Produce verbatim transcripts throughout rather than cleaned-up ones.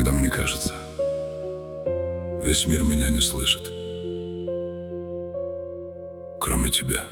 Иногда мне кажется, весь мир меня не слышит, кроме тебя.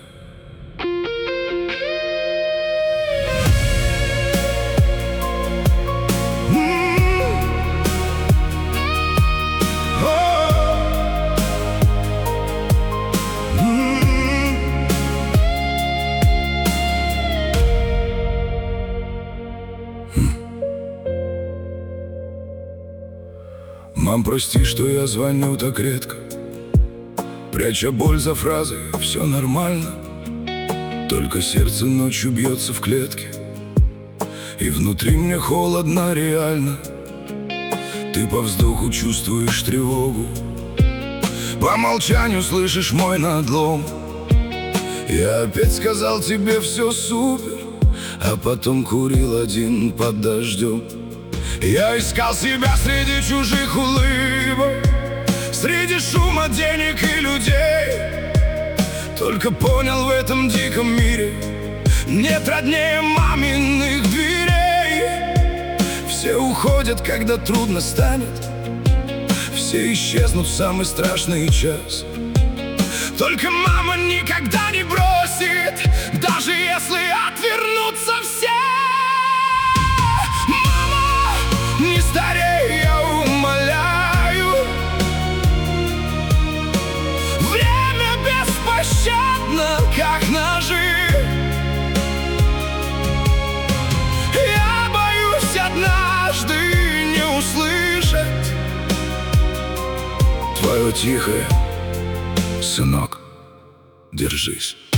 Мам, прости, что я звоню так редко, пряча боль за фразы, все нормально. Только сердце ночью бьется в клетке, и внутри мне холодно реально. Ты по вздоху чувствуешь тревогу, по молчанию слышишь мой надлом. Я опять сказал тебе все супер, а потом курил один под дождем. Я искал себя среди чужих улыбок, среди шума денег и людей. Только понял, в этом диком мире нет роднее маминых дверей. Все уходят, когда трудно станет, все исчезнут в самый страшный час. Только мама никогда не бросит, даже если отвернутся все. Не старей, я умоляю. Время беспощадно, как ножи. Я боюсь однажды не услышать твое тихое: сынок, держись.